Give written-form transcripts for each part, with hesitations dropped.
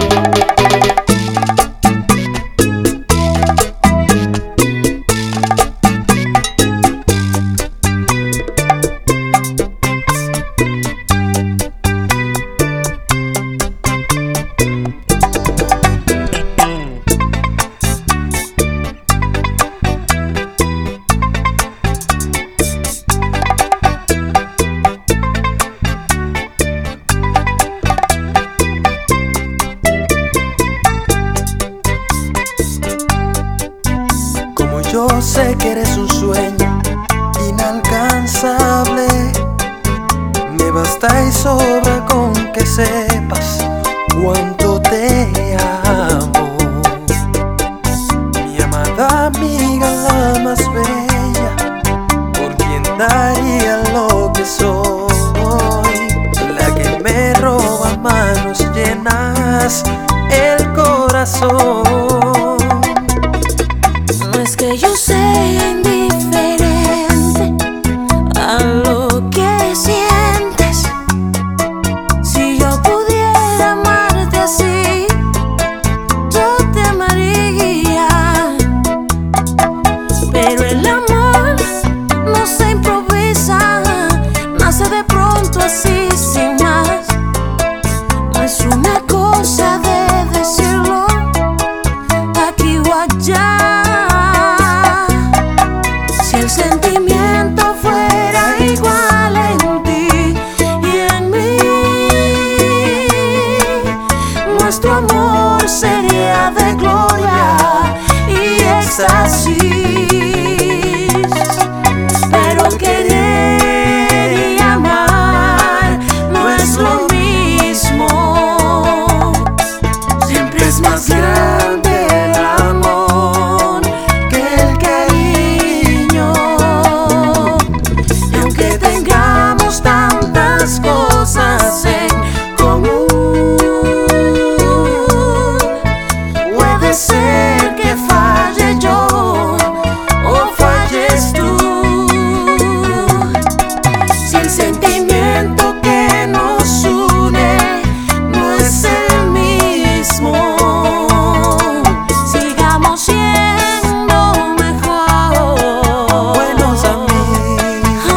Yo sé que eres un sueño inalcanzable. Me basta y sobra con que sepas cuánto te amo. Mi amada amiga, la más bella, por quien daría lo que soy, la que me roba a manos llenas el corazón. Que yo sea indiferente a lo que sientes. Si yo pudiera amarte así, yo te amaría. Pero el amor no se improvisa, nace de pronto así sin más. No es una cosa de decirlo aquí o allá. El sentimiento fuera igual en ti y en mí, nuestro amor sería de gloria y éxtasis. Pero querer y amar no es lo mismo. Siempre es más grande el amor que el cariño. Cosas en común, puede ser que falle yo o falles tú. Si el sentimiento que nos une no es el mismo, sigamos siendo mejor buenos amigos.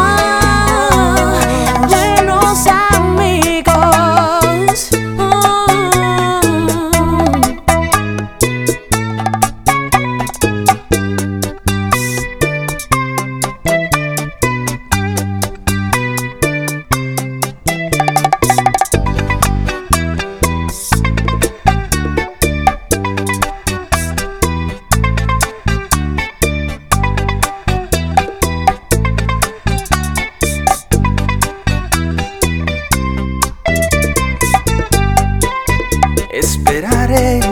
Esperaré